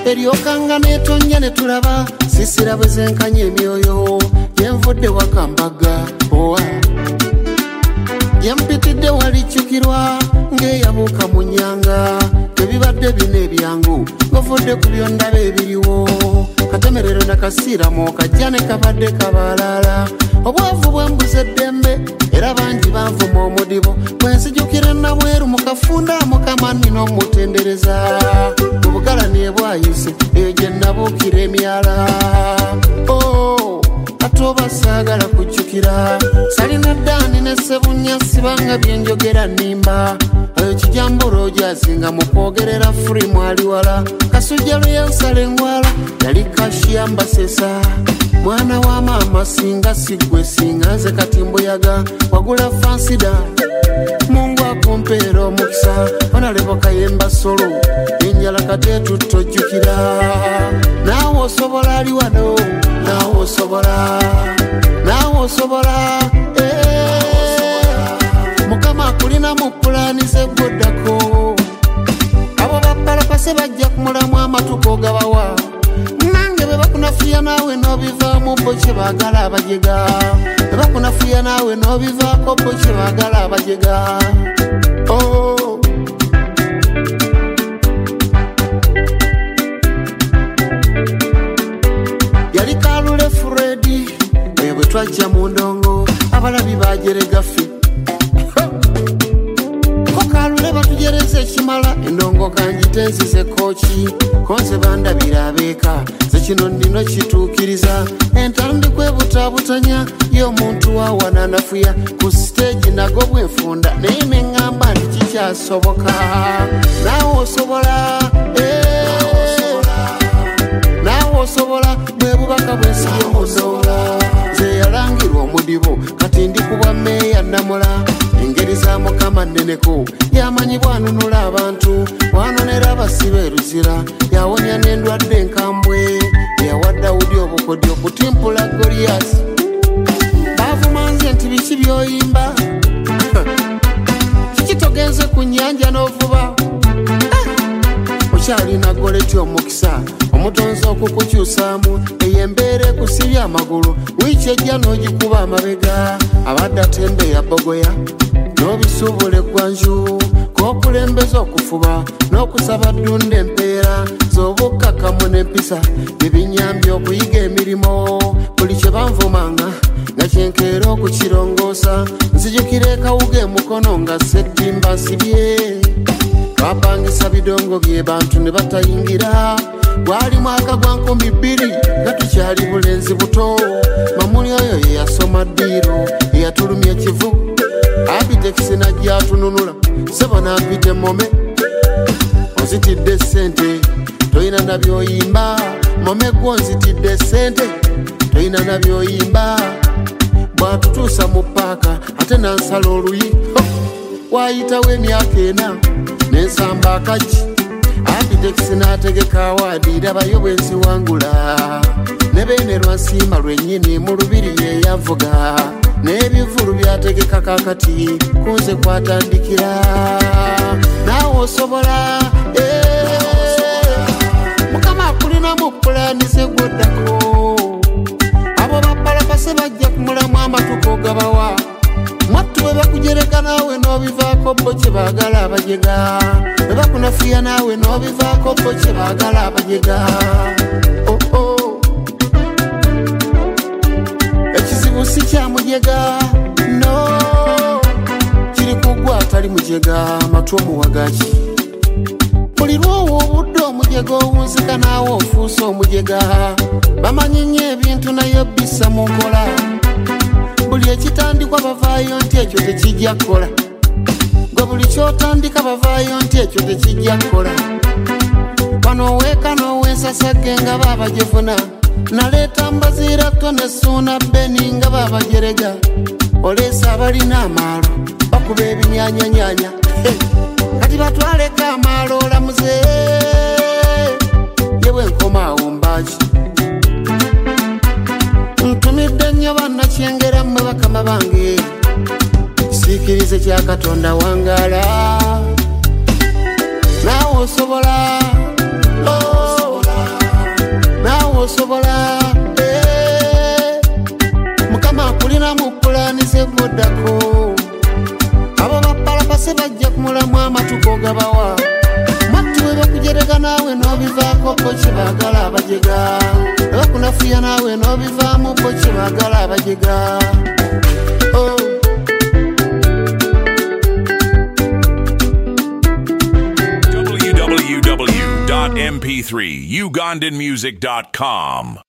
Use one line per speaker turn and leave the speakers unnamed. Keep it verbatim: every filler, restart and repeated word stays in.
Eriokanga netonnya ne tulaba sisira bwe zenkanye emyoyo yenvudde wakambaga owa yampitidde walijjukirwa ng'eyabuuka mu nnyanga ebibadde bino ebyangu ng'ovudde ku byondaba ebiriwo katemerero nakasiiramo kajja ne kabadde kabalala obwavu bwembuza eddembe era bangi banvuma omudibo bwensijukira nabweru mu kafunda mukama nnina omutendereza mu bugalanie bwayise eyo gye nabuukira emyala oh, ate oba saagala kujjukira salina ddaani ne ssebunya sibanga byenjogera nnimba eyo kijambula ojazinga mu kwogerera furi mwali wala kasujja lwe yansala engwala yali kashiyambasesa mwana wa mama singa sigwe singa nze kati mbuyaga wagula fansida Mungu akumpeera omukisa onalebo kayemba solo enjala kate tutojjukira naawe osobola ali wano naawe osobola naawe osobola mukama akulina mu pulaani zeggoddako abo bapalapase bajja kumulamu amatuko gabawa nange bwe bakunafuya naawe n'obivaamu bo kye baagala abajega bwe bakunafuya naawe n'obivaako bo kye baagala abajega oh. Yali Kalule Fredi eyo bwe twajja mu ndongo abalabi bajeregaffe Kalule batujereze ekimala endongo kanjitenzize koki konze bandabira abeeka ze kino nnino kituukiriza entandi kwebutabutanya y'omuntu wawananafuya ku siteegi nago bwenfunda naye neŋŋamba nti kikyasoboka naawe osobola naawe osobola bwe bubaka bwensibye mu ndongo ze yalangirwa omudibo kati ndi kubwa meeya Namula engeri za mukama nneneko yamanyi bwanunula abantu bwanonera abasibe eruzira yawonya n'endwadde enkambwe yawa Dawudi obukodyo okutimpula Goliyasi bavumanze nti biki by'oyimba kiki togenze ku nnyanja n'ovuba okyalina Goleti omukisa omutonzi okukukyusaamu ey'embeera ekusibya amagulu wiiki ejja n'ogikuba amabega abadde atembeeya bogoya n'obisuubula eggwanju k'okulembeza okufuba n'okusaba ddunda empeera z'obukkakkamu n'empisa ebinyambye okuyiga emirimu buli kye banvumanga nga kyenkeera okukirongoosa nzijukira ekawuga emukono nga ssettimba nsibye twapangisa bidongo bye bantu ne batayingira gwali mwaka gwa nkumi bbiri nga tukyali bulenzi buto mamuli oyo ye yasoma ddiiro eyatulumya ekivu abitekisi najja atununula sebo nampite mome onzitidde sente toyina nabyoyimba mome gwo nzitidde sente toyina nabyoyimba bwatutuusa mu paaka ate nansala oluyi wayitawo emyaka ena nensamba akaki abitekisi n'ategeka awaadi rabayo bwenziwangula ne beene lwansiima lwennyini mu lubiri ye yavuga n'ebivulu byategeka kakati kunze kwatandikira naawe osobola mukama akulina mu pulaani zegwoddako abo bapalapase bajja kumulamu amatuko gabawa mwattu bwe bakujereka naawe n'obivaako bo kye baagala abajega bwe bakunafuya naawe n'obivaako bo kye baagala abajega oh, oh. Ekizibu si kya mujega no kiri kugwa atali mujega matu omuwagaki buli lwowo obudde omujega owunzika naawe ofuusa omujega bamanyi nnyo ebintu nayo bisa mu nkola buli ekitandikwa bavaayo nti ekyo tekijja kukola gwe buli kyotandika bavaayo nti ekyo tekijja kukola wano weeka n'owensasage nga baabagifuna naleeta mbaziirato ne suuna beni nga baabajerega oleesa abalina amaalo bakuba ebinyanyanyaanya kati batwaleko amaalo olamuze ye bwenkomaawo mbaaki ntumidde nnyo bannakyengera mmwe bakama bange kisiikirize kya Katonda wangaala naawe osobola bw'osobola mukama akulina mu pulaani zegoddako abo bapalapase bajja kumulamu amatuko gabawa matu we bakujerega naawe n'obivaako ko kyebaagala abajega bakunafuya naawe n'obivaamu ko kyebaagala abajega
w w w dot m p three ugandan music dot com